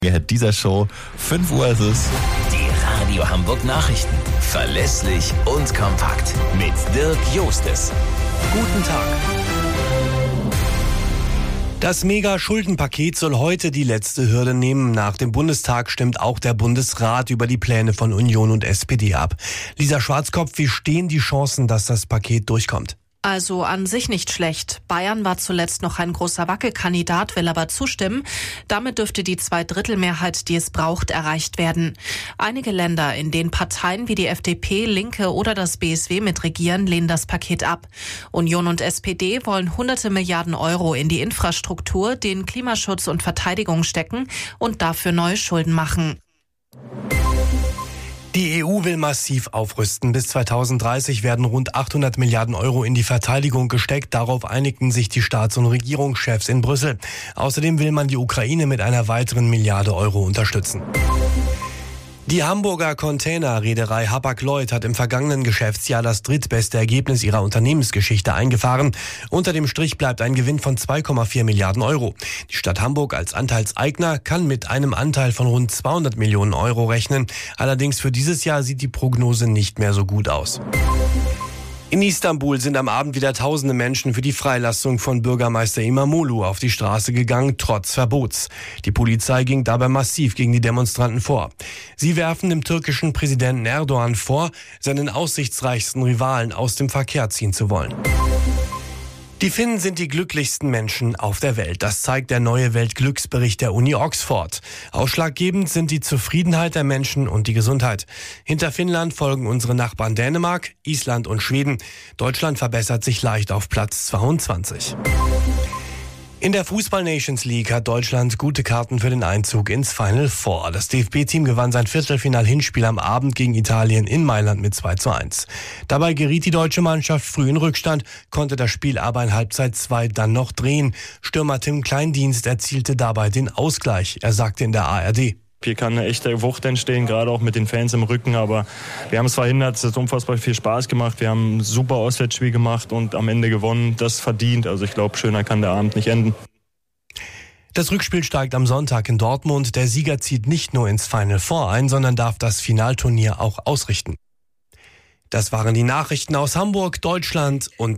Dieser Show. 5 Uhr ist es. Die Radio Hamburg Nachrichten. Verlässlich und kompakt. Mit Dirk Jostes. Guten Tag. Das Mega-Schuldenpaket soll heute die letzte Hürde nehmen. Nach dem Bundestag stimmt auch der Bundesrat über die Pläne von Union und SPD ab. Lisa Schwarzkopf, wie stehen die Chancen, dass das Paket durchkommt? Also an sich nicht schlecht. Bayern war zuletzt noch ein großer Wackelkandidat, will aber zustimmen. Damit dürfte die Zweidrittelmehrheit, die es braucht, erreicht werden. Einige Länder, in denen Parteien wie die FDP, Linke oder das BSW mitregieren, lehnen das Paket ab. Union und SPD wollen hunderte Milliarden Euro in die Infrastruktur, den Klimaschutz und Verteidigung stecken und dafür neue Schulden machen. Die EU will massiv aufrüsten. Bis 2030 werden rund 800 Milliarden Euro in die Verteidigung gesteckt. Darauf einigten sich die Staats- und Regierungschefs in Brüssel. Außerdem will man die Ukraine mit einer weiteren Milliarde Euro unterstützen. Die Hamburger Containerreederei Hapag-Lloyd hat im vergangenen Geschäftsjahr das drittbeste Ergebnis ihrer Unternehmensgeschichte eingefahren. Unter dem Strich bleibt ein Gewinn von 2,4 Milliarden Euro. Die Stadt Hamburg als Anteilseigner kann mit einem Anteil von rund 200 Millionen Euro rechnen. Allerdings für dieses Jahr sieht die Prognose nicht mehr so gut aus. In Istanbul sind am Abend wieder tausende Menschen für die Freilassung von Bürgermeister İmamoğlu auf die Straße gegangen, trotz Verbots. Die Polizei ging dabei massiv gegen die Demonstranten vor. Sie werfen dem türkischen Präsidenten Erdoğan vor, seinen aussichtsreichsten Rivalen aus dem Verkehr ziehen zu wollen. Die Finnen sind die glücklichsten Menschen auf der Welt. Das zeigt der neue Weltglücksbericht der Uni Oxford. Ausschlaggebend sind die Zufriedenheit der Menschen und die Gesundheit. Hinter Finnland folgen unsere Nachbarn Dänemark, Island und Schweden. Deutschland verbessert sich leicht auf Platz 22. In der Fußball-Nations League hat Deutschland gute Karten für den Einzug ins Final Four. Das DFB-Team gewann sein Viertelfinal-Hinspiel am Abend gegen Italien in Mailand mit 2:1. Dabei geriet die deutsche Mannschaft früh in Rückstand, konnte das Spiel aber in Halbzeit 2 dann noch drehen. Stürmer Tim Kleindienst erzielte dabei den Ausgleich. Er sagte in der ARD: Hier kann eine echte Wucht entstehen, gerade auch mit den Fans im Rücken. Aber wir haben es verhindert. Es hat unfassbar viel Spaß gemacht. Wir haben ein super Auswärtsspiel gemacht und am Ende gewonnen. Das verdient. Also ich glaube, schöner kann der Abend nicht enden. Das Rückspiel steigt am Sonntag in Dortmund. Der Sieger zieht nicht nur ins Final Four ein, sondern darf das Finalturnier auch ausrichten. Das waren die Nachrichten aus Hamburg, Deutschland und